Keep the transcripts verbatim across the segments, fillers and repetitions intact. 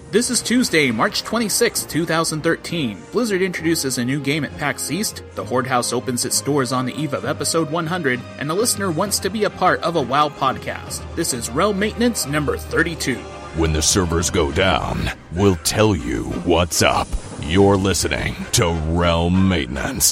This is Tuesday, March twenty-sixth, twenty thirteen. Blizzard introduces a new game at PAX East, the Horde House opens its doors on the eve of episode one hundred, and a listener wants to be a part of a WoW podcast. This is Realm Maintenance number thirty-two. When the servers go down, we'll tell you what's up. You're listening to Realm Maintenance.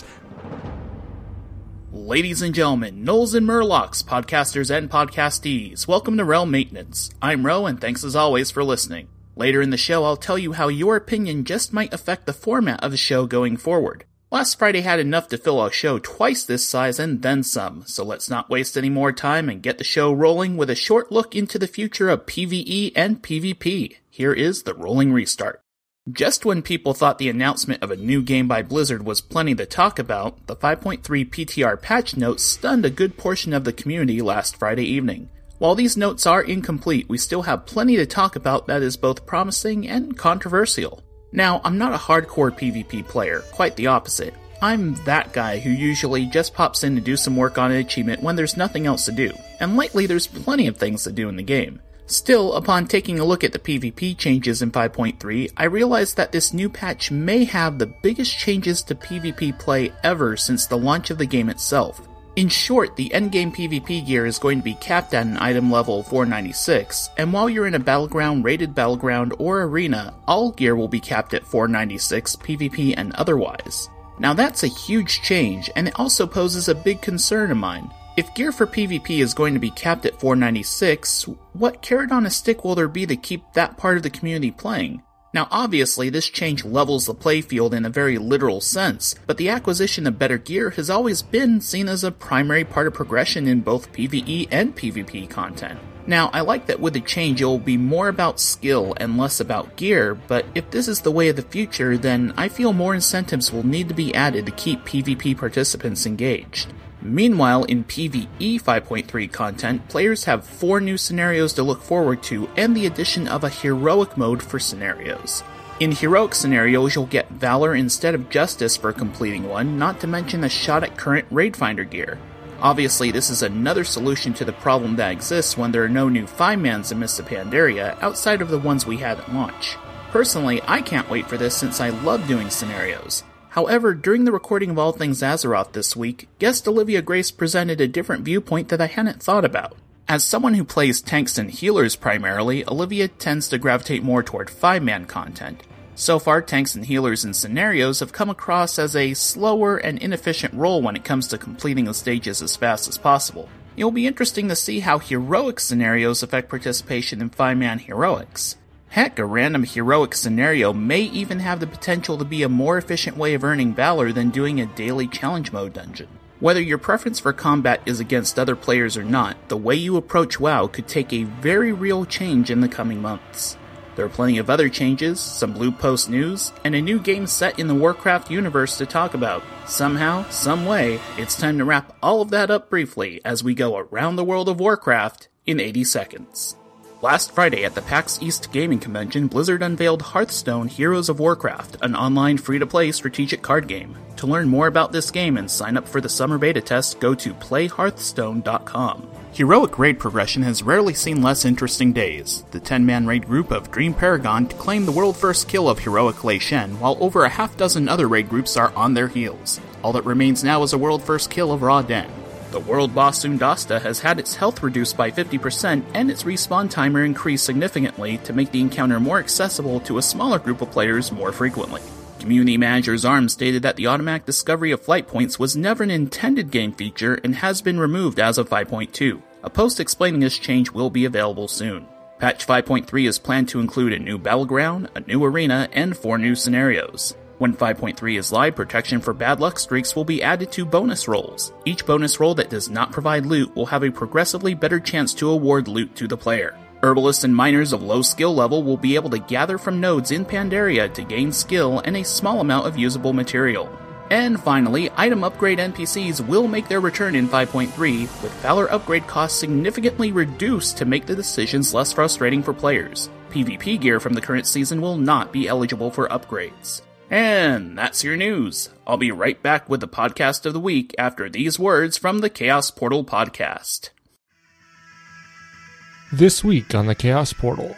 Ladies and gentlemen, Gnolls and Murlocs, podcasters and podcastees, welcome to Realm Maintenance. I'm Ro, and thanks as always for listening. Later in the show, I'll tell you how your opinion just might affect the format of the show going forward. Last Friday had enough to fill a show twice this size and then some, so let's not waste any more time and get the show rolling with a short look into the future of PvE and PvP. Here is the rolling restart. Just when people thought the announcement of a new game by Blizzard was plenty to talk about, the five point three P T R patch notes stunned a good portion of the community last Friday evening. While these notes are incomplete, we still have plenty to talk about that is both promising and controversial. Now, I'm not a hardcore PvP player, quite the opposite. I'm that guy who usually just pops in to do some work on an achievement when there's nothing else to do, and lately there's plenty of things to do in the game. Still, upon taking a look at the PvP changes in five point three, I realized that this new patch may have the biggest changes to PvP play ever since the launch of the game itself. In short, the endgame PvP gear is going to be capped at an item level four ninety-six, and while you're in a battleground, rated battleground, or arena, all gear will be capped at four ninety-six, PvP and otherwise. Now that's a huge change, and it also poses a big concern of mine. If gear for PvP is going to be capped at four ninety-six, what carrot on a stick will there be to keep that part of the community playing? Now obviously this change levels the playfield in a very literal sense, but the acquisition of better gear has always been seen as a primary part of progression in both PvE and PvP content. Now I like that with the change it will be more about skill and less about gear, but if this is the way of the future, then I feel more incentives will need to be added to keep PvP participants engaged. Meanwhile, in PvE five point three content, players have four new scenarios to look forward to and the addition of a heroic mode for scenarios. In heroic scenarios, you'll get Valor instead of Justice for completing one, not to mention a shot at current Raid Finder gear. Obviously, this is another solution to the problem that exists when there are no new five-mans in Mists of Pandaria outside of the ones we had at launch. Personally, I can't wait for this since I love doing scenarios. However, during the recording of All Things Azeroth this week, guest Olivia Grace presented a different viewpoint that I hadn't thought about. As someone who plays tanks and healers primarily, Olivia tends to gravitate more toward five-man content. So far, tanks and healers in scenarios have come across as a slower and inefficient role when it comes to completing the stages as fast as possible. It will be interesting to see how heroic scenarios affect participation in five-man heroics. Heck, a random heroic scenario may even have the potential to be a more efficient way of earning Valor than doing a daily challenge mode dungeon. Whether your preference for combat is against other players or not, the way you approach WoW could take a very real change in the coming months. There are plenty of other changes, some Blue Post news, and a new game set in the Warcraft universe to talk about. Somehow, some way, it's time to wrap all of that up briefly as we go around the world of Warcraft in eighty seconds. Last Friday at the PAX East Gaming Convention, Blizzard unveiled Hearthstone Heroes of Warcraft, an online free-to-play strategic card game. To learn more about this game and sign up for the summer beta test, go to play hearthstone dot com. Heroic raid progression has rarely seen less interesting days. The ten-man raid group of Dream Paragon claimed the world-first kill of Heroic Lei Shen, while over a half-dozen other raid groups are on their heels. All that remains now is a world-first kill of Ra Den. The world boss Sundasta has had its health reduced by fifty percent and its respawn timer increased significantly to make the encounter more accessible to a smaller group of players more frequently. Community manager Zarm stated that the automatic discovery of flight points was never an intended game feature and has been removed as of five point two. A post explaining this change will be available soon. Patch five point three is planned to include a new battleground, a new arena, and four new scenarios. When five point three is live, protection for bad luck streaks will be added to bonus rolls. Each bonus roll that does not provide loot will have a progressively better chance to award loot to the player. Herbalists and miners of low skill level will be able to gather from nodes in Pandaria to gain skill and a small amount of usable material. And finally, item upgrade N P Cs will make their return in five point three, with Valor upgrade costs significantly reduced to make the decisions less frustrating for players. PvP gear from the current season will not be eligible for upgrades. And that's your news. I'll be right back with the podcast of the week after these words from the Chaos Portal podcast. This week on the Chaos Portal,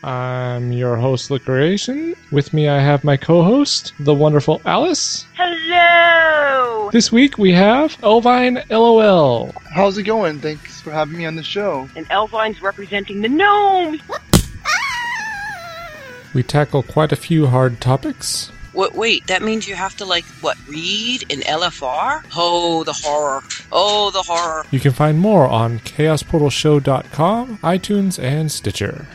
I'm your host, Liquoration. With me I have my co-host, the wonderful Alice. Hello! This week we have Elvine LOL. How's it going? Thanks for having me on the show. And Elvine's representing the gnomes! We tackle quite a few hard topics. Wait, wait, that means you have to, like, what, read in L F R? Oh, the horror. Oh, the horror. You can find more on chaos portal show dot com, iTunes, and Stitcher.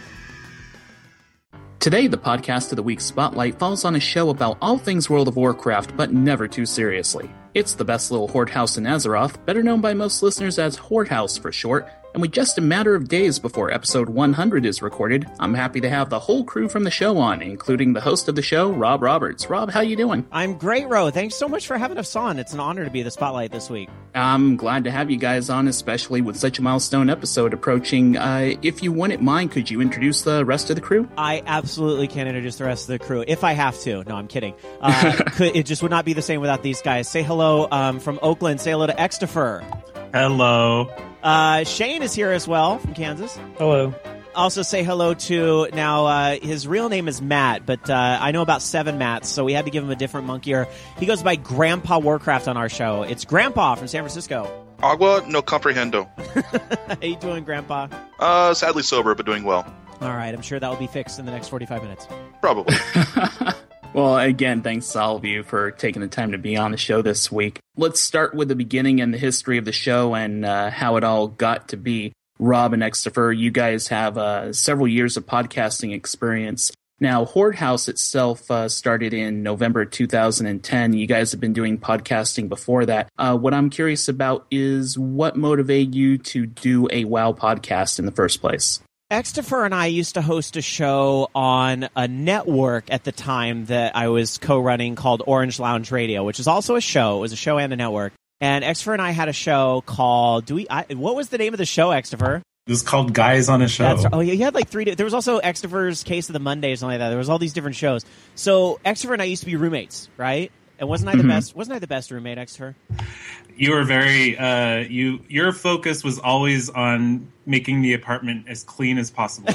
Today, the podcast of the week spotlight falls on a show about all things World of Warcraft, but never too seriously. It's the best little horde house in Azeroth, better known by most listeners as Horde House for short, and with just a matter of days before episode one hundred is recorded, I'm happy to have the whole crew from the show on, including the host of the show, Rob Roberts. Rob, how you doing? I'm great, Ro. Thanks so much for having us on. It's an honor to be the spotlight this week. I'm glad to have you guys on, especially with such a milestone episode approaching. Uh, if you wouldn't mind, could you introduce the rest of the crew? I absolutely can introduce the rest of the crew, if I have to. No, I'm kidding. Uh, could, it just would not be the same without these guys. Say hello um, from Oakland. Say hello to Extifer. Hello. Uh, Shane is here as well from Kansas. Hello. Also say hello to, now uh, his real name is Matt, but uh, I know about seven Matts, so we had to give him a different monkeyer. He goes by Grandpa Warcraft on our show. It's Grandpa from San Francisco. Agua no comprehendo. How you doing, Grandpa? Uh, sadly sober, but doing well. All right, I'm sure that will be fixed in the next forty-five minutes. Probably. Well, again, thanks to all of you for taking the time to be on the show this week. Let's start with the beginning and the history of the show and uh, how it all got to be. Rob and Extifer, you guys have uh, several years of podcasting experience. Now, Horde House itself uh, started in November two thousand ten. You guys have been doing podcasting before that. Uh, what I'm curious about is what motivated you to do a WoW podcast in the first place? Extifer and I used to host a show on a network at the time that I was co-running called Orange Lounge Radio, which is also a show. It was a show and a network. And Extifer and I had a show called, do we? I, what was the name of the show, Extifer? It was called Guys on a Show. That's, oh, yeah, you had like three. There was also Extifer's Case of the Monday or something like that. There was all these different shows. So Extifer and I used to be roommates, right? And wasn't I the mm-hmm. best? Wasn't I the best roommate, Extifer? You were very. Uh, you your focus was always on making the apartment as clean as possible.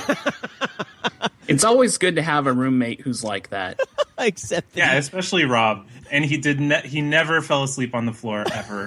It's always good to have a roommate who's like that. Except that yeah, especially Rob, and he did. Ne- he never fell asleep on the floor ever.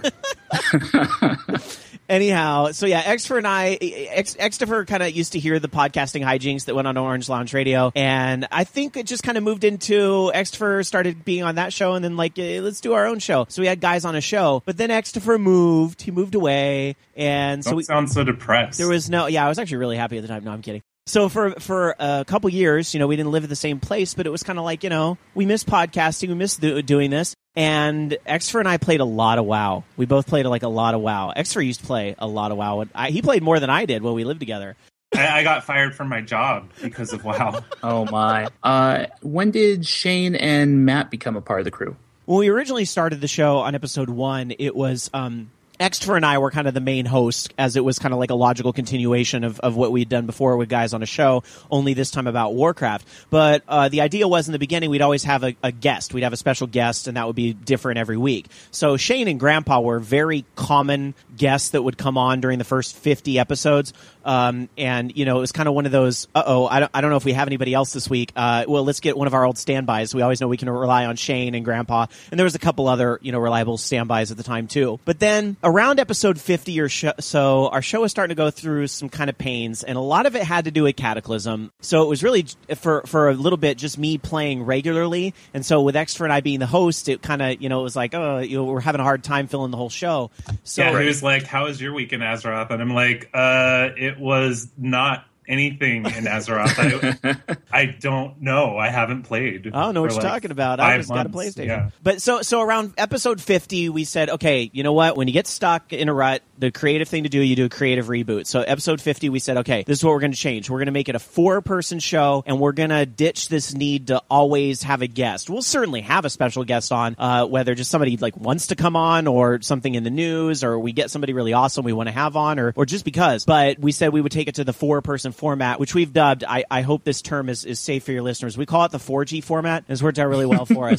Anyhow, so yeah, Extifer and I, Ex- Extifer kind of used to hear the podcasting hijinks that went on Orange Lounge Radio, and I think it just kind of moved into Extifer started being on that show, and then like, hey, let's do our own show. So we had guys on a show, but then Extifer moved, he moved away, and Don't so we sound so depressed. There was no, yeah, I was actually really happy at the time. No, I'm kidding. So for for a couple years, you know, we didn't live at the same place, but it was kind of like, you know, we missed podcasting, we missed do- doing this. And Extifer and I played a lot of WoW. We both played like a lot of WoW. Extifer used to play a lot of WoW. I, he played more than I did when we lived together. I, I got fired from my job because of WoW. Oh my! Uh, when did Shane and Matt become a part of the crew? When we originally started the show on episode one, it was um, Extifer and I were kind of the main hosts, as it was kind of like a logical continuation of, of what we'd done before with guys on a show, only this time about Warcraft. But uh, the idea was in the beginning we'd always have a, a guest. We'd have a special guest, and that would be different every week. So Shane and Grandpa were very common guests that would come on during the first fifty episodes. Um, and, you know, it was kind of one of those, uh-oh, I don't, I don't know if we have anybody else this week. Uh, well, let's get one of our old standbys. We always know we can rely on Shane and Grandpa. And there was a couple other, you know, reliable standbys at the time, too. But then around episode fifty or so, our show was starting to go through some kind of pains, and a lot of it had to do with Cataclysm. So it was really, for for a little bit, just me playing regularly. And so with Extifer and I being the host, it kind of, you know, it was like, oh, you know, we're having a hard time filling the whole show. So yeah, he was like, how was your week in Azeroth? And I'm like, uh, it was not anything in Azeroth. I, I don't know. I haven't played. I don't know what you're like talking about. I just got a PlayStation. Yeah. But so so around episode fifty, we said, okay, you know what? When you get stuck in a rut, the creative thing to do, you do a creative reboot. So episode fifty, we said, okay, this is what we're going to change. We're going to make it a four-person show, and we're going to ditch this need to always have a guest. We'll certainly have a special guest on, uh, whether just somebody like wants to come on, or something in the news, or we get somebody really awesome we want to have on, or or just because. But we said we would take it to the four-person format, which we've dubbed, I, I hope this term is, is safe for your listeners, we call it the four G format. It's worked out really well for us.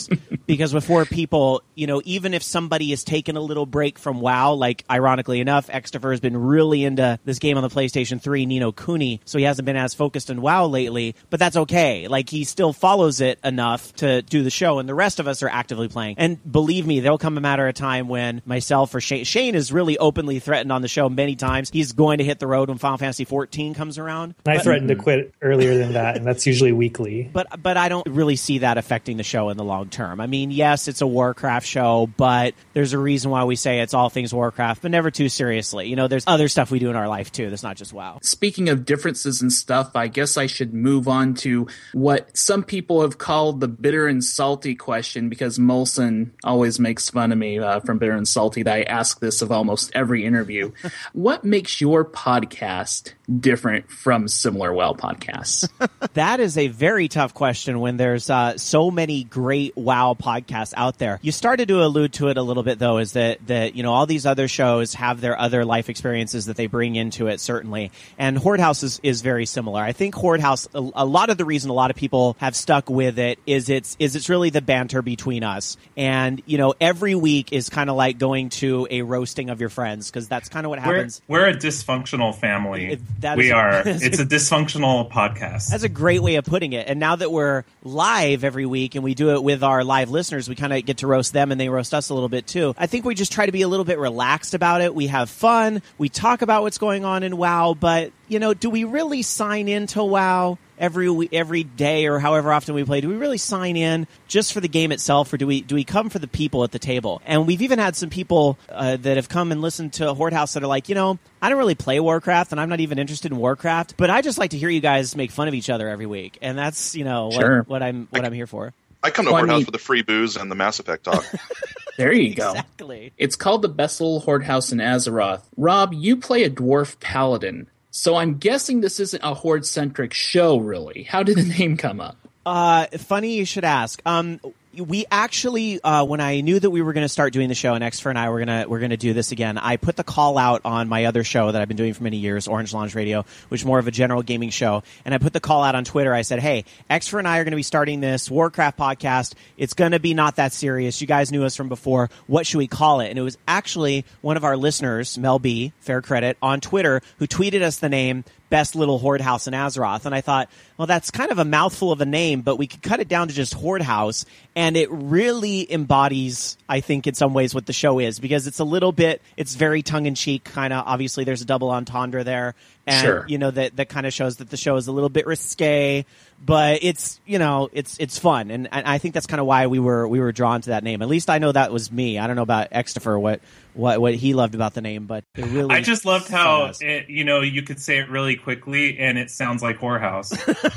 Because with four people, you know, even if somebody is taking a little break from WoW, like ironically enough, Xtifer has been really into this game on the PlayStation three, Ni no Kuni, so he hasn't been as focused on WoW lately, but that's okay. Like, he still follows it enough to do the show, and the rest of us are actively playing. And believe me, there'll come a matter of time when myself or Shane, Shane is really openly threatened on the show many times. He's going to hit the road when Final Fantasy fourteen comes around. And I but, threatened to quit earlier than that, and that's usually weekly. But, but I don't really see that affecting the show in the long term. I mean, I mean, yes, it's a Warcraft show, but there's a reason why we say it's all things Warcraft, but never too seriously. You know, there's other stuff we do in our life, too. That's not just WoW. Speaking of differences and stuff, I guess I should move on to what some people have called the bitter and salty question, because Molson always makes fun of me uh, from Bitter and Salty that I ask this of almost every interview. What makes your podcast different from similar WoW podcasts? That is a very tough question when there's uh, so many great WoW podcasts out there. You started to allude to it a little bit, though, is that, that you know, all these other shows have their other life experiences that they bring into it, certainly. And Horde House is, is very similar. I think Horde House, a, a lot of the reason a lot of people have stuck with it is it's, is it's really the banter between us. And, you know, every week is kind of like going to a roasting of your friends, because that's kind of what happens. We're, we're a dysfunctional family. It, that we is, are. It's a dysfunctional podcast. That's a great way of putting it. And now that we're live every week and we do it with our live listeners, we kind of get to roast them and they roast us a little bit too. I think we just try to be a little bit relaxed about it. We have fun. We talk about what's going on in WoW, but, you know, do we really sign into WoW every every day or however often we play? Do we really sign in just for the game itself, or do we do we come for the people at the table? And we've even had some people uh, that have come and listened to Horde House that are like, you know, I don't really play Warcraft and I'm not even interested in Warcraft, but I just like to hear you guys make fun of each other every week. And that's, you know, what, sure. what I'm what I, I'm here for. I come to well, Horde I mean, House for the free booze and the Mass Effect talk. There you go. Exactly. It's called the Bessel Horde House in Azeroth. Rob, you play a dwarf paladin, so I'm guessing this isn't a Horde-centric show, really. How did the name come up? Uh, funny you should ask. Um, we actually, uh, when I knew that we were going to start doing the show, and Xfer and I were going to we're going to do this again, I put the call out on my other show that I've been doing for many years, Orange Lounge Radio, which is more of a general gaming show. And I put the call out on Twitter. I said, "Hey, Xfer and I are going to be starting this Warcraft podcast. It's going to be not that serious. You guys knew us from before. What should we call it?" And it was actually one of our listeners, Mel B, fair credit, on Twitter, who tweeted us the name Best Little Horde House in Azeroth. And I thought, well, that's kind of a mouthful of a name, but we could cut it down to just Horde House. And it really embodies, I think, in some ways what the show is, because it's a little bit, it's very tongue-in-cheek, kind of. Obviously, there's a double entendre there. And, sure. you know, that, that kind of shows that the show is a little bit risque, but it's, you know, it's it's fun. And, and I think that's kind of why we were we were drawn to that name. At least I know that was me. I don't know about Xtifer, what, what, what he loved about the name, but it really... I just loved how, it, you know, you could say it really quickly and it sounds like Whorehouse.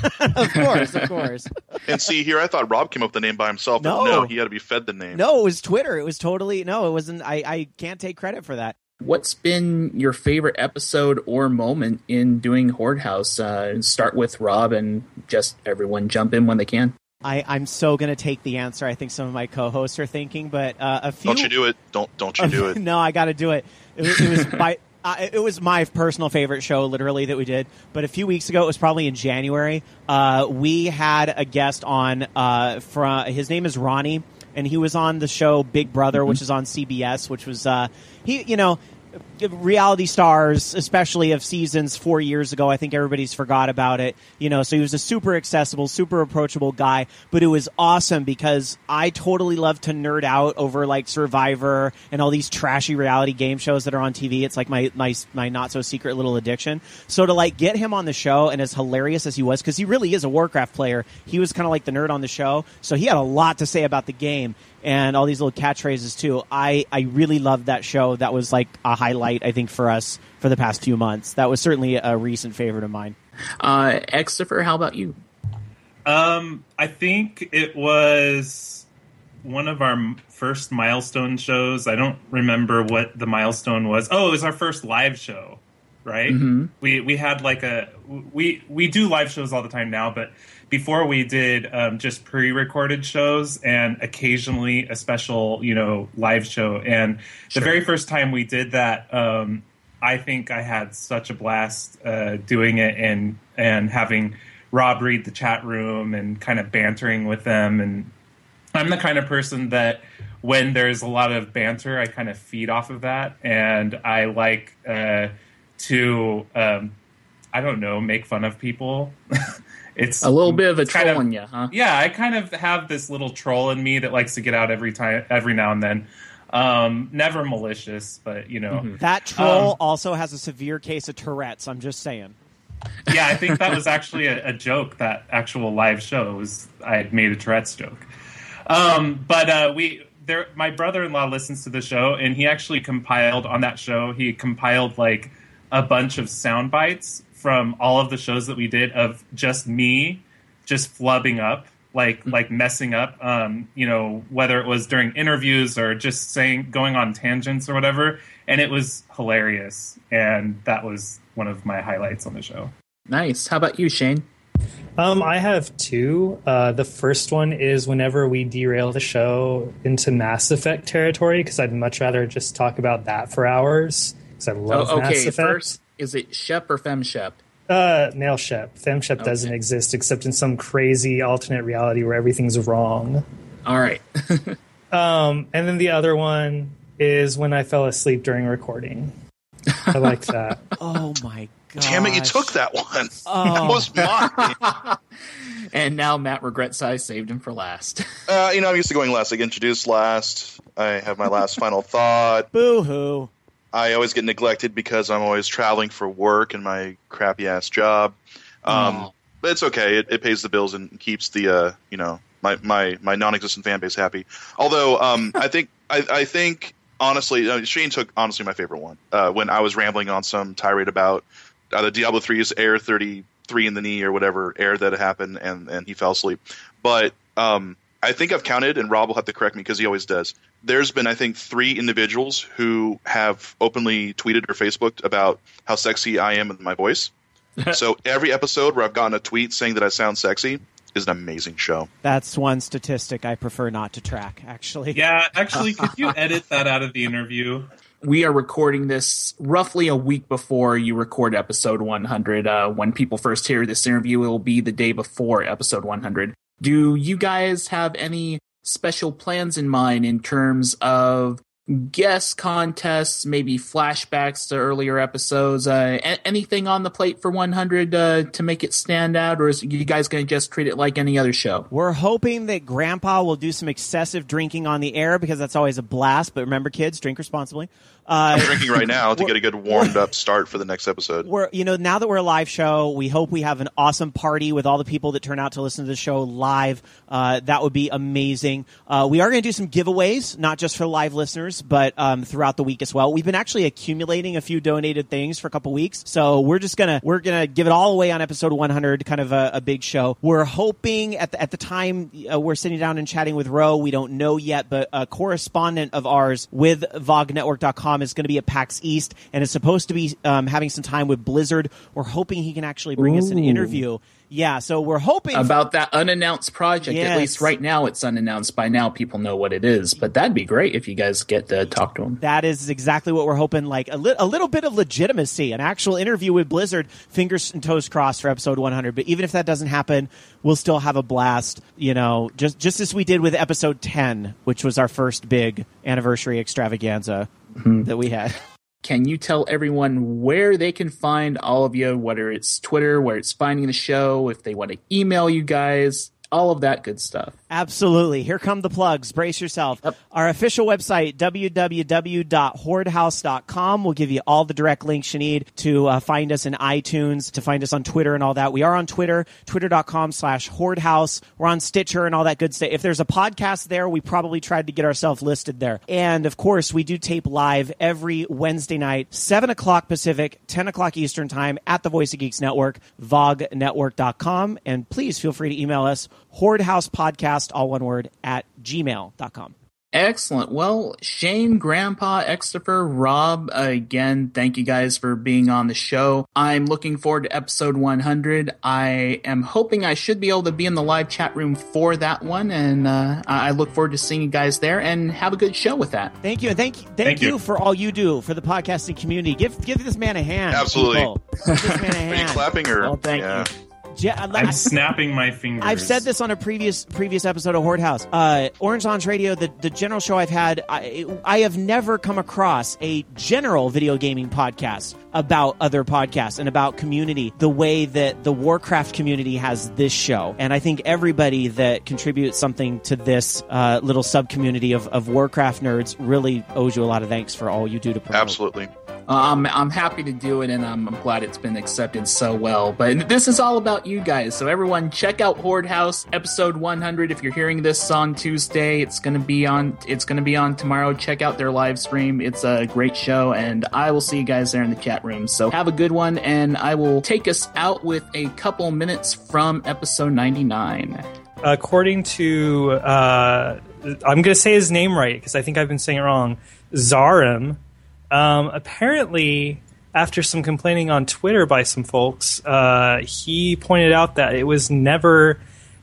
Of course, of course. And see, here I thought Rob came up with the name by himself, but No. no, he had to be fed the name. No, it was Twitter. It was totally... No, it wasn't... I, I can't take credit for that. What's been your favorite episode or moment in doing Horde House? Uh, start with Rob and just everyone jump in when they can. I, I'm so going to take the answer I think some of my co-hosts are thinking, but uh, a few... Don't you do it. Don't don't you do it. No, I got to do it. It was, it was my... Uh, it was my personal favorite show, literally, that we did. But a few weeks ago, it was probably in January, uh, we had a guest on, uh, from, his name is Ronnie, and he was on the show Big Brother, mm-hmm. which is on C B S, which was, uh, he, you know, reality stars, especially of seasons four years ago. I think everybody's forgot about it. You know, so he was a super accessible, super approachable guy, but it was awesome because I totally love to nerd out over like Survivor and all these trashy reality game shows that are on T V. It's like my, my, my not so secret little addiction. So to like get him on the show, and as hilarious as he was, because he really is a Warcraft player, he was kind of like the nerd on the show. So he had a lot to say about the game and all these little catchphrases too. I, I really loved that show. That was like a highlight, I think, for us for the past few months. That was certainly a recent favorite of mine. Uh, Xtifer, how about you? Um, I think it was one of our first milestone shows. I don't remember what the milestone was. Oh, it was our first live show, right? Mm-hmm. We we had like a we we do live shows all the time now, but before we did um, just pre-recorded shows and occasionally a special, you know, live show. And the Sure. very first time we did that, um, I think I had such a blast uh, doing it and and having Rob read the chat room and kind of bantering with them. And I'm the kind of person that when there's a lot of banter, I kind of feed off of that, and I like uh, to, um, I don't know, make fun of people. It's a little bit of a kind troll of, in you, huh? Yeah, I kind of have this little troll in me that likes to get out every time, every now and then. Um, never malicious, but you know. Mm-hmm. That troll um, also has a severe case of Tourette's. I'm just saying. Yeah, I think that was actually a, a joke. That actual live show was I had made a Tourette's joke. Um, but uh, we, there, my brother-in-law listens to the show, and he actually compiled on that show. He compiled like a bunch of sound bites from all of the shows that we did of just me, just flubbing up, like like messing up. Um, you know, whether it was during interviews or just saying going on tangents or whatever, and it was hilarious. And that was one of my highlights on the show. Nice. How about you, Shane? Um, I have two. Uh, the first one is whenever we derail the show into Mass Effect territory, because I'd much rather just talk about that for hours, because I love oh, okay, Mass Effect. First, is it Shep or FemShep? Uh, male Shep. FemShep Okay. doesn't exist except in some crazy alternate reality where everything's wrong. All right. um, and then the other one is when I fell asleep during recording. I like that. Oh my god! Damn it, you took that one. Oh. That was mine. And now Matt regrets I saved him for last. Uh, you know, I'm used to going last. I get introduced last. I have my last final thought. Boo-hoo. I always get neglected because I'm always traveling for work and my crappy-ass job. Um, Oh. But it's okay. It, it pays the bills and keeps the, uh, you know, my, my, my non-existent fan base happy. Although um, I think I, I think honestly, uh, Shane took honestly my favorite one uh, when I was rambling on some tirade about uh, the Diablo three's Air thirty-three in the knee or whatever air that happened, and, and he fell asleep. But um, I think I've counted, and Rob will have to correct me because he always does. There's been, I think, three individuals who have openly tweeted or Facebooked about how sexy I am with my voice. So every episode where I've gotten a tweet saying that I sound sexy is an amazing show. That's one statistic I prefer not to track, actually. Yeah, actually, could you edit that out of the interview? We are recording this roughly a week before you record episode one hundred. Uh, when people first hear this interview, it will be the day before episode one hundred. Do you guys have any special plans in mind in terms of guest contests, maybe flashbacks to earlier episodes, uh, a- anything on the plate for one hundred uh, to make it stand out, or is you guys going to just treat it like any other show? We're hoping that Grandpa will do some excessive drinking on the air because that's always a blast. But remember, kids, drink responsibly. Uh, I'm drinking right now to get a good warmed up start for the next episode. We're, you know, now that we're a live show, we hope we have an awesome party with all the people that turn out to listen to the show live. Uh, that would be amazing. Uh, we are going to do some giveaways, not just for live listeners, but um, throughout the week as well. We've been actually accumulating a few donated things for a couple weeks, so we're just gonna we're gonna give it all away on episode one hundred, kind of a, a big show. We're hoping at the, at the time uh, we're sitting down and chatting with Ro. We don't know yet, but a correspondent of ours with Vog Network dot com is going to be at PAX East and is supposed to be um, having some time with Blizzard. We're hoping he can actually bring Ooh. us an interview. Yeah, so we're hoping about that unannounced project. Yes. At least right now it's unannounced. By now people know what it is, but that'd be great if you guys get to talk to him. That is exactly what we're hoping, like a, li- a little bit of legitimacy, an actual interview with Blizzard, fingers and toes crossed for episode one hundred. But even if that doesn't happen, we'll still have a blast, you know, just just as we did with episode ten, which was our first big anniversary extravaganza mm-hmm. that we had. Can you tell everyone where they can find all of you, whether it's Twitter, where it's finding the show, if they want to email you guys, all of that good stuff? Absolutely. Here come the plugs. Brace yourself. Yep. Our official website, w w w dot horde house dot com, will give you all the direct links you need to uh, find us in iTunes, to find us on Twitter and all that. We are on Twitter, twitter dot com slash horde house. We're on Stitcher and all that good stuff. If there's a podcast there, we probably tried to get ourselves listed there. And, of course, we do tape live every Wednesday night, seven o'clock Pacific, ten o'clock Eastern Time at the Voice of Geeks Network, vog network dot com. And please feel free to email us, horde house podcast, all one word, at gmail dot com. Excellent. Well, Shane, Grandpa, Extifer, Rob, uh, again, thank you guys for being on the show. I'm looking forward to episode one hundred. I am hoping I should be able to be in the live chat room for that one, and uh, I look forward to seeing you guys there, and have a good show with that. Thank you, and thank, thank, thank you, you for all you do for the podcasting community. Give give this man a hand. Absolutely. Give this man a hand. Are you clapping or? Well, thank yeah. you. Ja- I'm snapping my fingers. I've said this on a previous previous episode of Horde House. Uh, Orange Lounge Radio, the, the general show I've had, I, I have never come across a general video gaming podcast about other podcasts and about community the way that the Warcraft community has this show. And I think everybody that contributes something to this uh, little sub-community of, of Warcraft nerds really owes you a lot of thanks for all you do to promote. Absolutely. Um, I'm happy to do it, and I'm, I'm glad it's been accepted so well. But this is all about you guys, so everyone check out Horde House episode one hundred. If you're hearing this on Tuesday, it's gonna be on. It's gonna be on tomorrow. Check out their live stream. It's a great show, and I will see you guys there in the chat room. So have a good one, and I will take us out with a couple minutes from episode ninety-nine. According to, uh, I'm going to say his name right because I think I've been saying it wrong. Zarim. Um, apparently, after some complaining on Twitter by some folks, uh, he pointed out that it was never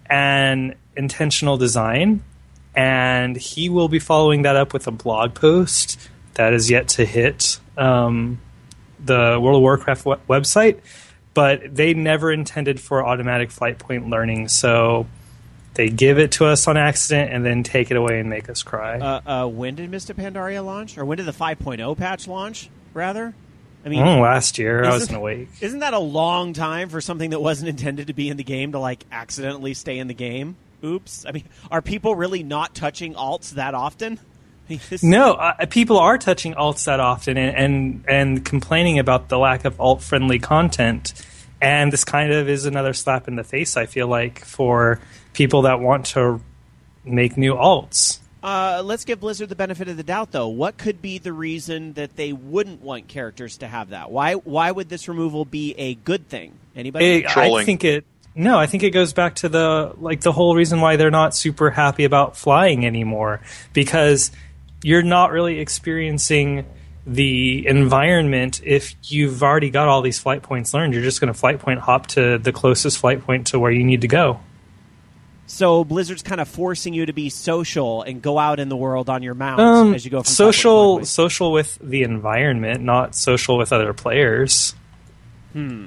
an intentional design, and he will be following that up with a blog post that is yet to hit um, the World of Warcraft w- website, but they never intended for automatic flight point learning, so they give it to us on accident and then take it away and make us cry. Uh, uh, when did Mister Pandaria launch? Or when did the five point oh patch launch, rather? I mean, oh, last year. I wasn't awake. Isn't that a long time for something that wasn't intended to be in the game to, like, accidentally stay in the game? Oops. I mean, are people really not touching alts that often? No, uh, people are touching alts that often and, and, and complaining about the lack of alt-friendly content. And this kind of is another slap in the face, I feel like, for people that want to make new alts. Uh, let's give Blizzard the benefit of the doubt, though. What could be the reason that they wouldn't want characters to have that? Why Why would this removal be a good thing? Anybody? It, I think it. No, I think it goes back to the like the whole reason why they're not super happy about flying anymore, because you're not really experiencing the environment. If you've already got all these flight points learned, you're just going to flight point hop to the closest flight point to where you need to go. So Blizzard's kind of forcing you to be social and go out in the world on your mounts um, as you go from social social with the environment, not social with other players. Hmm.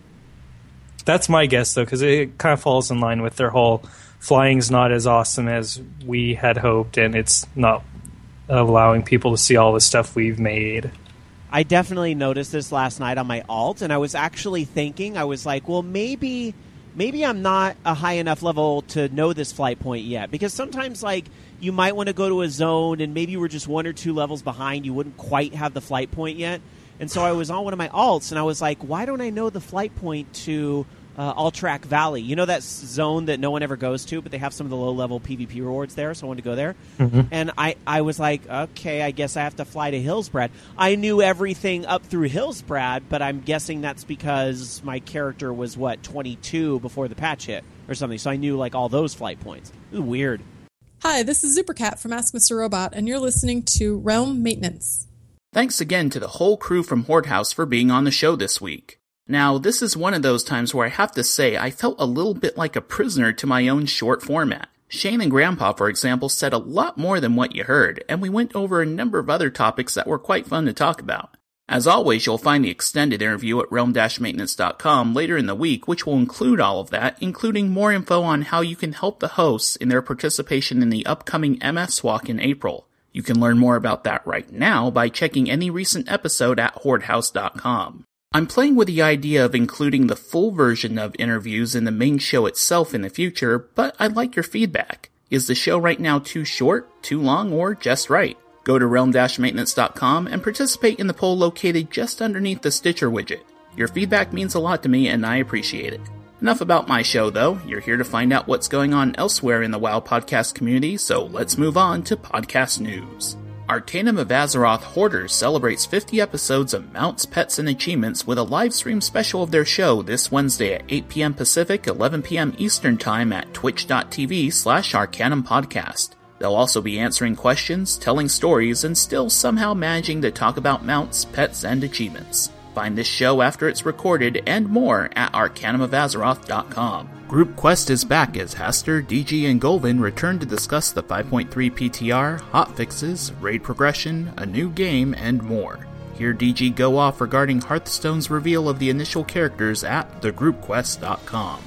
That's my guess, though, because it kind of falls in line with their whole flying's not as awesome as we had hoped, and it's not allowing people to see all the stuff we've made. I definitely noticed this last night on my alt, and I was actually thinking, I was like, well, maybe maybe I'm not a high enough level to know this flight point yet, because sometimes, like, you might want to go to a zone, and maybe you were just one or two levels behind, you wouldn't quite have the flight point yet, and so I was on one of my alts, and I was like, why don't I know the flight point to uh, Alterac Valley? You know that zone that no one ever goes to, but they have some of the low-level PvP rewards there, so I wanted to go there. Mm-hmm. And I, I was like, okay, I guess I have to fly to Hillsbrad. I knew everything up through Hillsbrad, but I'm guessing that's because my character was, what, twenty-two before the patch hit or something, so I knew, like, all those flight points. It was weird. Hi, this is Zupercat from Ask Mister Robot, and you're listening to Realm Maintenance. Thanks again to the whole crew from Horde House for being on the show this week. Now, this is one of those times where I have to say I felt a little bit like a prisoner to my own short format. Shane and Grandpa, for example, said a lot more than what you heard, and we went over a number of other topics that were quite fun to talk about. As always, you'll find the extended interview at realm dash maintenance dot com later in the week, which will include all of that, including more info on how you can help the hosts in their participation in the upcoming M S Walk in April. You can learn more about that right now by checking any recent episode at horde house dot com. I'm playing with the idea of including the full version of interviews in the main show itself in the future, but I'd like your feedback. Is the show right now too short, too long, or just right? Go to realm dash maintenance dot com and participate in the poll located just underneath the Stitcher widget. Your feedback means a lot to me and I appreciate it. Enough about my show though, you're here to find out what's going on elsewhere in the WoW podcast community, so let's move on to podcast news. Arcanum of Azeroth Hoarders celebrates fifty episodes of Mounts, Pets, and Achievements with a live stream special of their show this Wednesday at eight p.m. Pacific, eleven p.m. Eastern Time at twitch dot t v slash Arcanum Podcast. They'll also be answering questions, telling stories, and still somehow managing to talk about mounts, pets, and achievements. Find this show after it's recorded and more at arcanum of azeroth dot com. Group Quest is back as Haster, D G, and Golvin return to discuss the five point three P T R, hotfixes, raid progression, a new game, and more. Hear D G go off regarding Hearthstone's reveal of the initial characters at the group quest dot com.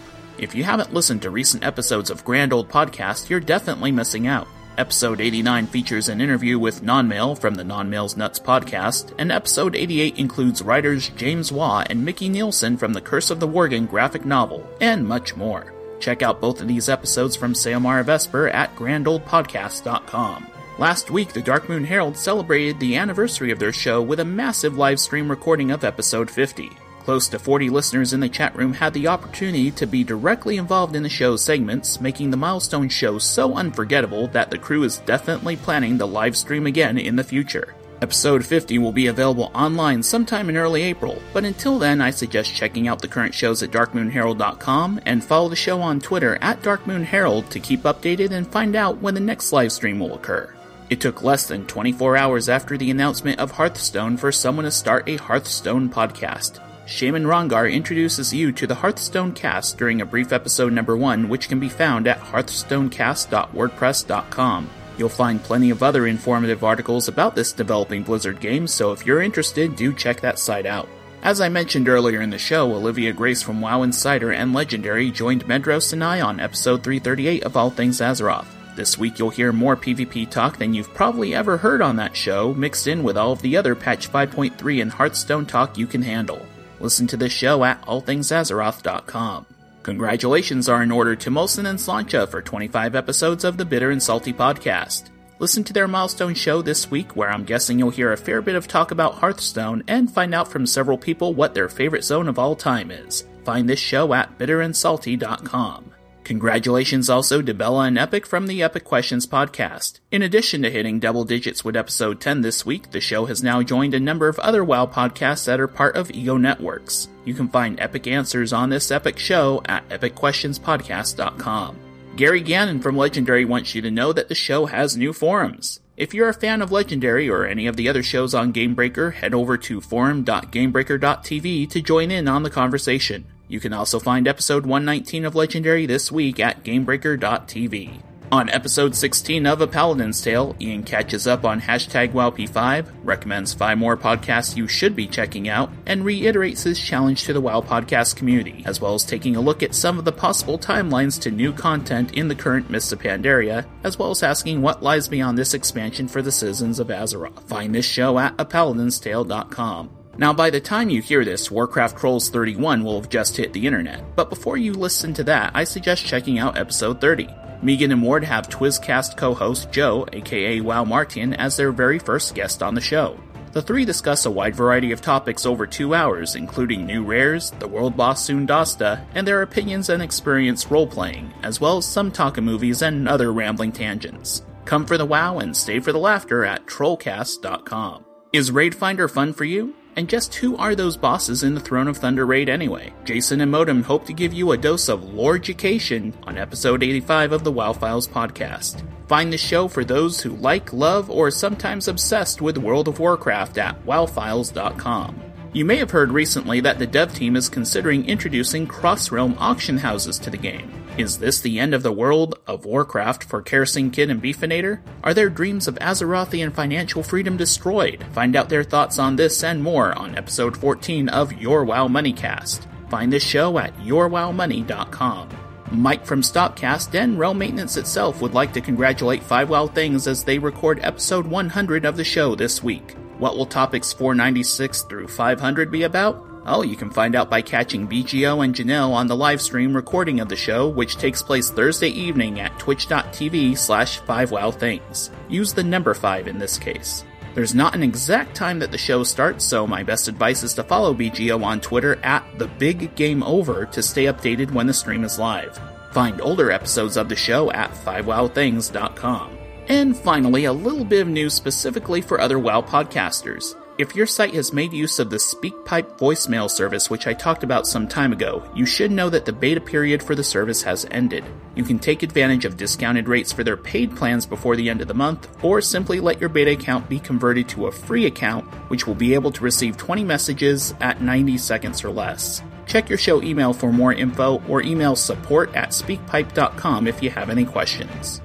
If you haven't listened to recent episodes of Grand Old Podcast, you're definitely missing out. Episode eighty-nine features an interview with Nonmail from the Nonmail's Nuts podcast, and episode eighty-eight includes writers James Waugh and Mickey Nielsen from the Curse of the Worgen graphic novel, and much more. Check out both of these episodes from Sayomara Vesper at grand old podcast dot com. Last week, the Darkmoon Herald celebrated the anniversary of their show with a massive live stream recording of episode fifty. Close to forty listeners in the chat room had the opportunity to be directly involved in the show's segments, making the Milestone show so unforgettable that the crew is definitely planning to live stream again in the future. Episode fifty will be available online sometime in early April, but until then I suggest checking out the current shows at dark moon herald dot com and follow the show on Twitter at darkmoonherald to keep updated and find out when the next live stream will occur. It took less than twenty-four hours after the announcement of Hearthstone for someone to start a Hearthstone podcast. Shaman Rongar introduces you to the Hearthstone cast during a brief episode number one, which can be found at hearthstone cast dot wordpress dot com. You'll find plenty of other informative articles about this developing Blizzard game, so if you're interested, do check that site out. As I mentioned earlier in the show, Olivia Grace from WoW Insider and Legendary joined Medros and I on episode three thirty-eight of All Things Azeroth. This week you'll hear more PvP talk than you've probably ever heard on that show, mixed in with all of the other patch five point three and Hearthstone talk you can handle. Listen to this show at all things azeroth dot com. Congratulations are in order to Molson and Slancha for twenty-five episodes of the Bitter and Salty podcast. Listen to their milestone show this week, where I'm guessing you'll hear a fair bit of talk about Hearthstone and find out from several people what their favorite zone of all time is. Find this show at bitter and salty dot com. Congratulations also to Bella and Epic from the Epic Questions podcast. In addition to hitting double digits with episode ten this week, the show has now joined a number of other WoW podcasts that are part of Ego Networks. You can find Epic Answers on this epic show at epic questions podcast dot com. Gary Gannon from Legendary wants you to know that the show has new forums. If you're a fan of Legendary or any of the other shows on Gamebreaker, head over to forum dot gamebreaker dot t v to join in on the conversation. You can also find episode one nineteen of Legendary this week at gamebreaker dot t v. On episode sixteen of A Paladin's Tale, Ian catches up on hashtag W O W P five, recommends five more podcasts you should be checking out, and reiterates his challenge to the WoW podcast community, as well as taking a look at some of the possible timelines to new content in the current Mists of Pandaria, as well as asking what lies beyond this expansion for the citizens of Azeroth. Find this show at a paladins's tale dot com. Now, by the time you hear this, Warcraft Trolls thirty-one will have just hit the internet, but before you listen to that, I suggest checking out episode thirty. Megan and Ward have Twizcast co-host Joe, aka WoW Martin, as their very first guest on the show. The three discuss a wide variety of topics over two hours, including new rares, the world boss Soondosta, and their opinions and experience role-playing, as well as some talk of movies and other rambling tangents. Come for the WoW and stay for the laughter at trollcast dot com. Is Raid Finder fun for you? And just who are those bosses in the Throne of Thunder raid anyway? Jason and Modem hope to give you a dose of lore-education on episode eighty-five of the WoW Files podcast. Find the show for those who like, love, or sometimes obsessed with World of Warcraft at wow files dot com. You may have heard recently that the dev team is considering introducing cross-realm auction houses to the game. Is this the end of the world of Warcraft for Kerosene Kid and Beefinator? Are their dreams of Azerothian financial freedom destroyed? Find out their thoughts on this and more on episode fourteen of Your WoW Moneycast. Find this show at your wow money dot com. Mike from Stopcast and Realm Maintenance itself would like to congratulate five WoW Things as they record episode one hundred of the show this week. What will topics four ninety-six through five hundred be about? Oh, you can find out by catching B G O and Janelle on the live stream recording of the show, which takes place Thursday evening at twitch dot t v slash five wow things. Use the number five in this case. There's not an exact time that the show starts, so my best advice is to follow B G O on Twitter at the big game over to stay updated when the stream is live. Find older episodes of the show at five wow things dot com. And finally, a little bit of news specifically for other WoW podcasters. If your site has made use of the SpeakPipe voicemail service, which I talked about some time ago, you should know that the beta period for the service has ended. You can take advantage of discounted rates for their paid plans before the end of the month, or simply let your beta account be converted to a free account, which will be able to receive twenty messages at ninety seconds or less. Check your show email for more info, or email support at speakpipe dot com if you have any questions.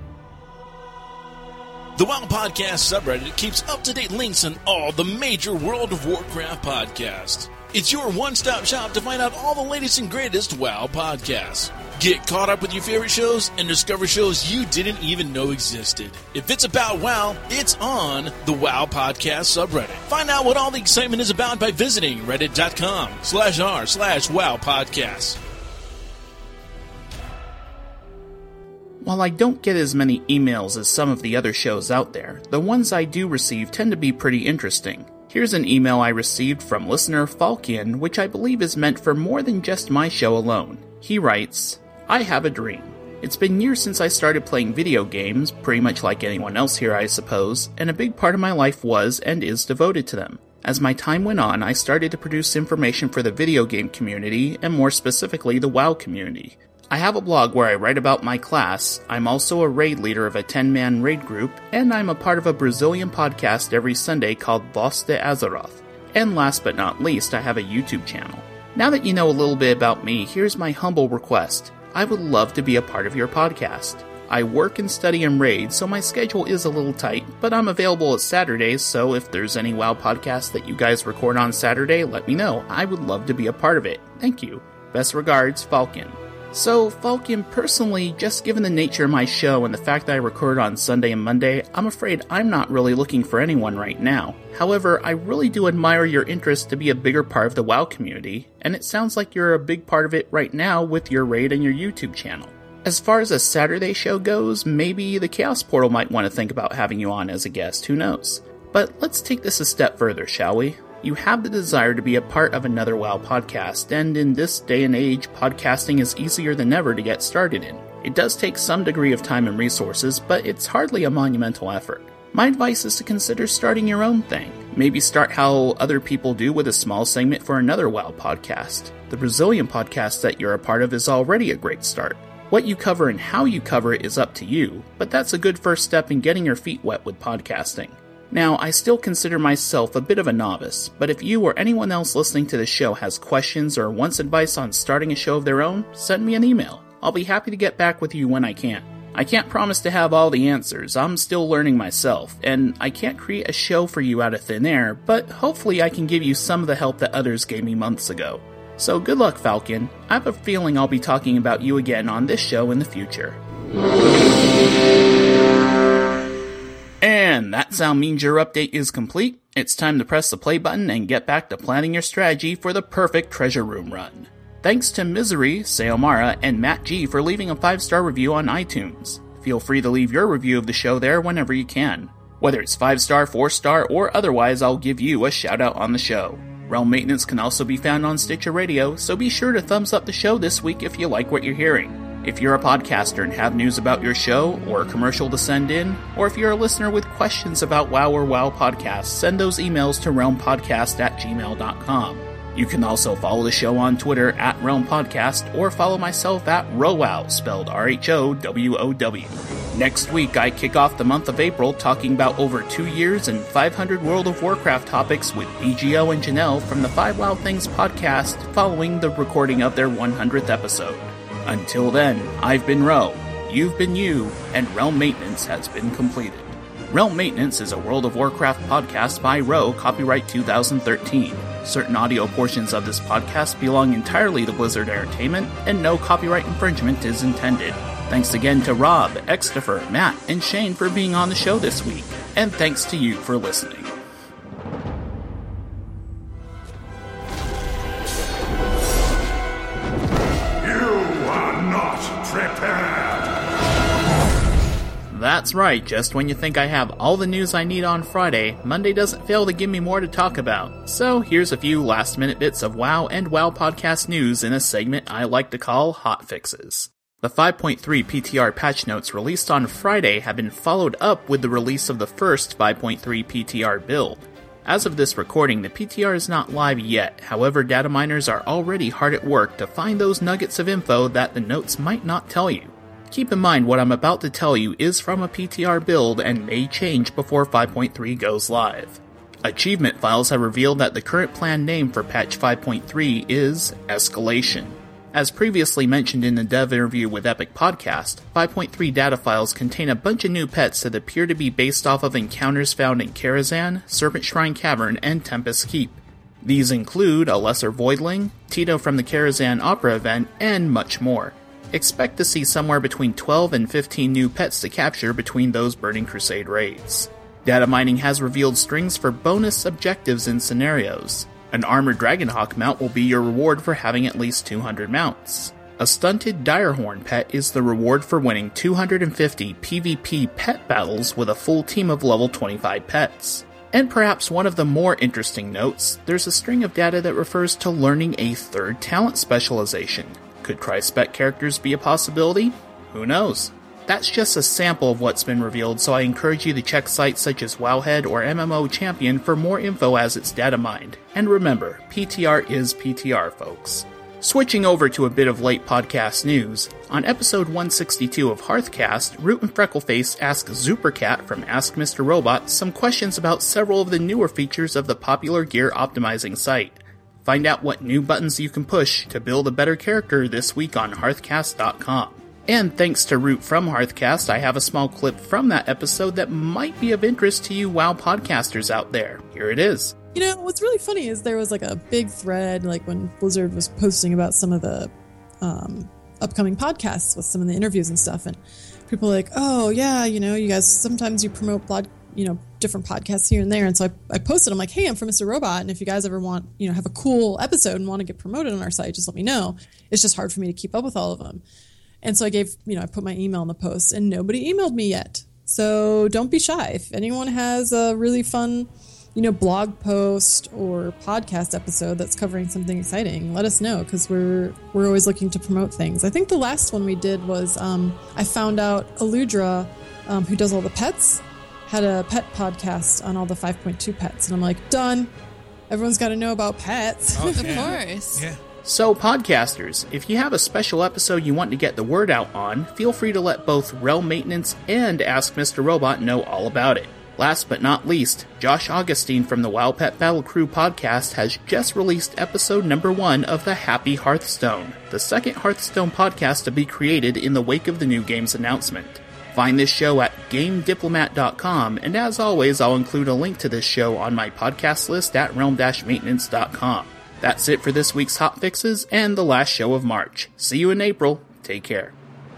The WoW Podcast subreddit keeps up-to-date links on all the major World of Warcraft podcasts. It's your one-stop shop to find out all the latest and greatest WoW podcasts. Get caught up with your favorite shows and discover shows you didn't even know existed. If it's about WoW, it's on the WoW Podcast subreddit. Find out what all the excitement is about by visiting reddit.com slash r slash WoW Podcast. While I don't get as many emails as some of the other shows out there, the ones I do receive tend to be pretty interesting. Here's an email I received from listener Falkian, which I believe is meant for more than just my show alone. He writes, I have a dream. It's been years since I started playing video games, pretty much like anyone else here I suppose, and a big part of my life was and is devoted to them. As my time went on, I started to produce information for the video game community, and more specifically the WoW community. I have a blog where I write about my class, I'm also a raid leader of a ten-man raid group, and I'm a part of a Brazilian podcast every Sunday called Voz de Azeroth. And last but not least, I have a YouTube channel. Now that you know a little bit about me, here's my humble request. I would love to be a part of your podcast. I work and study in raid, so my schedule is a little tight, but I'm available at Saturdays, so if there's any WoW podcasts that you guys record on Saturday, let me know. I would love to be a part of it. Thank you. Best regards, Falcon. So, Falcon, personally, just given the nature of my show and the fact that I record on Sunday and Monday, I'm afraid I'm not really looking for anyone right now. However, I really do admire your interest to be a bigger part of the WoW community, and it sounds like you're a big part of it right now with your raid and your YouTube channel. As far as a Saturday show goes, maybe the Chaos Portal might want to think about having you on as a guest, who knows. But let's take this a step further, shall we? You have the desire to be a part of another WoW podcast, and in this day and age, podcasting is easier than ever to get started in. It does take some degree of time and resources, but it's hardly a monumental effort. My advice is to consider starting your own thing. Maybe start how other people do with a small segment for another WoW podcast. The Brazilian podcast that you're a part of is already a great start. What you cover and how you cover it is up to you, but that's a good first step in getting your feet wet with podcasting. Now, I still consider myself a bit of a novice, but if you or anyone else listening to the show has questions or wants advice on starting a show of their own, send me an email. I'll be happy to get back with you when I can. I can't promise to have all the answers, I'm still learning myself, and I can't create a show for you out of thin air, but hopefully I can give you some of the help that others gave me months ago. So good luck, Falcon. I have a feeling I'll be talking about you again on this show in the future. And that sound means your update is complete. It's time to press the play button and get back to planning your strategy for the perfect treasure room run. Thanks to Misery, Sayomara, and Matt G for leaving a five star review on iTunes. Feel free to leave your review of the show there whenever you can. Whether it's five star, four star, or otherwise, I'll give you a shout out on the show. Realm Maintenance can also be found on Stitcher Radio, so be sure to thumbs up the show this week if you like what you're hearing. If you're a podcaster and have news about your show, or a commercial to send in, or if you're a listener with questions about WoW or WoW podcasts, send those emails to realmpodcast at gmail dot com. You can also follow the show on Twitter at Realm Podcast, or follow myself at Rowow, spelled R H O W O W. Next week, I kick off the month of April talking about over two years and five hundred World of Warcraft topics with B G O and Janelle from the Five WoW Things podcast following the recording of their one hundredth episode. Until then, I've been Ro, you've been you, and Realm Maintenance has been completed. Realm Maintenance is a World of Warcraft podcast by Ro, copyright two thousand thirteen. Certain audio portions of this podcast belong entirely to Blizzard Entertainment, and no copyright infringement is intended. Thanks again to Rob, Extifer, Matt, and Shane for being on the show this week, and thanks to you for listening. That's right, just when you think I have all the news I need on Friday, Monday doesn't fail to give me more to talk about. So here's a few last minute bits of WoW and WoW podcast news in a segment I like to call Hot Fixes. The five point three P T R patch notes released on Friday have been followed up with the release of the first five point three P T R build. As of this recording, the P T R is not live yet, however data miners are already hard at work to find those nuggets of info that the notes might not tell you. Keep in mind what I'm about to tell you is from a P T R build and may change before five point three goes live. Achievement files have revealed that the current planned name for patch five point three is Escalation. As previously mentioned in the dev interview with Epic Podcast, five point three data files contain a bunch of new pets that appear to be based off of encounters found in Karazhan, Serpent Shrine Cavern, and Tempest Keep. These include a Lesser Voidling, Tito from the Karazhan Opera event, and much more. Expect to see somewhere between twelve and fifteen new pets to capture between those Burning Crusade raids. Data mining has revealed strings for bonus objectives and scenarios. An armored Dragonhawk mount will be your reward for having at least two hundred mounts. A stunted Direhorn pet is the reward for winning two hundred fifty PvP pet battles with a full team of level twenty-five pets. And perhaps one of the more interesting notes, there's a string of data that refers to learning a third talent specialization. Could Tri-Spec characters be a possibility? Who knows? That's just a sample of what's been revealed, so I encourage you to check sites such as Wowhead or M M O Champion for more info as it's data mined. And remember, P T R is P T R, folks. Switching over to a bit of late podcast news, on episode one sixty-two of Hearthcast, Root and Freckleface ask Zupercat from Ask Mister Robot some questions about several of the newer features of the popular gear optimizing site. Find out what new buttons you can push to build a better character this week on hearthcast dot com. And thanks to Root from Hearthcast, I have a small clip from that episode that might be of interest to you WoW podcasters out there. Here it is. You know, what's really funny is there was like a big thread, like when Blizzard was posting about some of the um, upcoming podcasts with some of the interviews and stuff, and people were like, oh, yeah, you know, you guys, sometimes you promote blog, you know, different podcasts here and there. And so I, I posted, I'm like, hey, I'm from Mister Robot, and if you guys ever want, you know, have a cool episode and want to get promoted on our site, just let me know. It's just hard for me to keep up with all of them. And so I gave, you know, I put my email in the post, and nobody emailed me yet. So don't be shy. If anyone has a really fun, you know, blog post or podcast episode that's covering something exciting, let us know, because we're we're always looking to promote things. I think the last one we did was um, I found out Aludra, um, who does all the pets, had a pet podcast on all the five point two pets. And I'm like, done. Everyone's got to know about pets. Oh, of course. Yeah. So, podcasters, if you have a special episode you want to get the word out on, feel free to let both Realm Maintenance and Ask Mister Robot know all about it. Last but not least, Josh Augustine from the WoW Pet Battle Crew podcast has just released episode number one of the Happy Hearthstone, the second Hearthstone podcast to be created in the wake of the new game's announcement. Find this show at game diplomat dot com, and as always, I'll include a link to this show on my podcast list at realm dash maintenance dot com. That's it for this week's Hot Fixes and the last show of March. See you in April. Take care.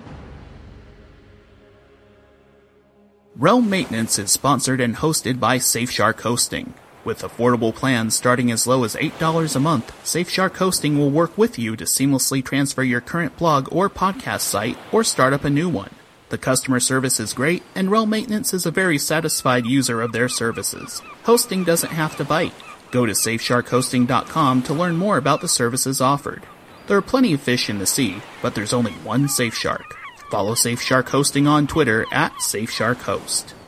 Realm Maintenance is sponsored and hosted by Safeshark Hosting. With affordable plans starting as low as eight dollars a month, Safeshark Hosting will work with you to seamlessly transfer your current blog or podcast site or start up a new one. The customer service is great, and Realm Maintenance is a very satisfied user of their services. Hosting doesn't have to bite. Go to safeshark hosting dot com to learn more about the services offered. There are plenty of fish in the sea, but there's only one Safe Shark. Follow Safe Shark Hosting on Twitter at SafeSharkHost.